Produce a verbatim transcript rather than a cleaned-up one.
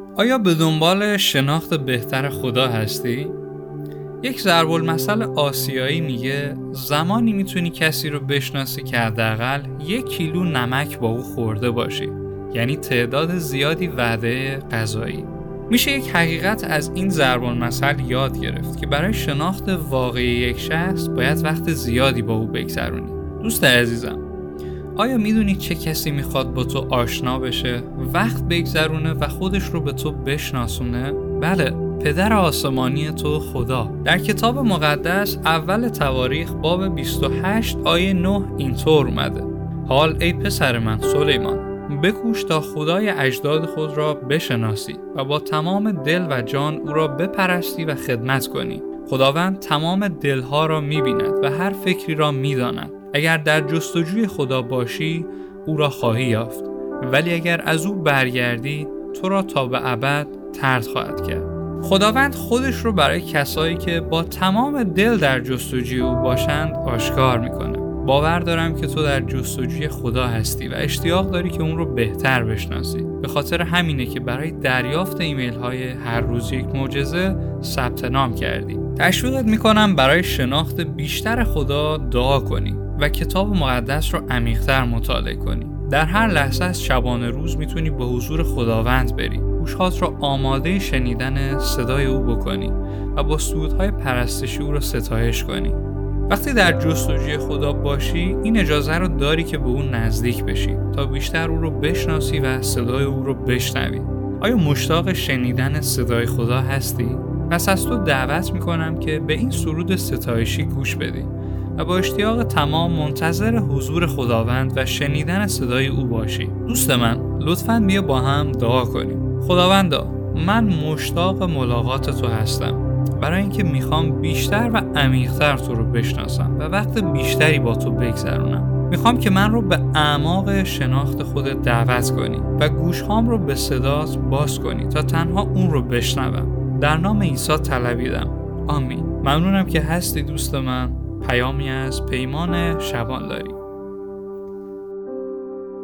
آیا به دنبال شناخت بهتر خدا هستی؟ یک ضرب المثل آسیایی میگه زمانی میتونی کسی رو بشناسی که حداقل یک کیلو نمک با او خورده باشی، یعنی تعداد زیادی وعده غذایی. میشه یک حقیقت از این ضرب المثل یاد گرفت که برای شناخت واقعی یک شخص باید وقت زیادی با او بگذرونی. دوست عزیزم، آیا میدونی چه کسی میخواد با تو آشنا بشه، وقت بگذرونه و خودش رو به تو بشناسونه؟ بله، پدر آسمانی تو خدا. در کتاب مقدس اول تواریخ باب بیست و هشت آیه نه اینطور اومده: حال ای پسر من سلیمان، بکوش تا خدای اجداد خود را بشناسی و با تمام دل و جان او را بپرستی و خدمت کنی. خداوند تمام دلها را می‌بیند و هر فکری را می‌داند. اگر در جستجوی خدا باشی او را خواهی یافت، ولی اگر از او برگردی تو را تا به ابد طرد خواهد کرد. خداوند خودش رو برای کسایی که با تمام دل در جستجوی او باشند آشکار میکنه. باور دارم که تو در جستجوی خدا هستی و اشتیاق داری که اون رو بهتر بشناسی. به خاطر همینه که برای دریافت ایمیل های هر روز یک معجزه ثبت نام کردی. تشویقت میکنم برای شناخت بیشتر خدا دعا کنی و کتاب مقدس رو عمیق‌تر مطالعه کنی. در هر لحظه از شبانه روز میتونی به حضور خداوند بری، گوش‌هات رو آماده شنیدن صدای او بکنی و با سرودهای پرستشی او رو ستایش کنی. وقتی در جستجوی خدا باشی این اجازه رو داری که به او نزدیک بشی تا بیشتر او رو بشناسی و صدای او رو بشنوی. آیا مشتاق شنیدن صدای خدا هستی؟ پس از تو دعوت میکنم که به این سرود ستایشی گوش بدی و با اشتیاق تمام منتظر حضور خداوند و شنیدن صدای او باشی. دوست من، لطفاً بیا با هم دعا کنیم. خداوندا، من مشتاق ملاقات تو هستم، برای اینکه میخوام بیشتر و عمیق‌تر تو رو بشناسم و وقت بیشتری با تو بگذرونم. میخوام که من رو به اعماق شناخت خودت دعوت کنی و گوشهام رو به صدات باز کنی تا تنها اون رو بشنوم. در نام عیسی طلبیدم. آمین. ممنونم که هستی دوست من. پیامی از پیمان شبانلاری.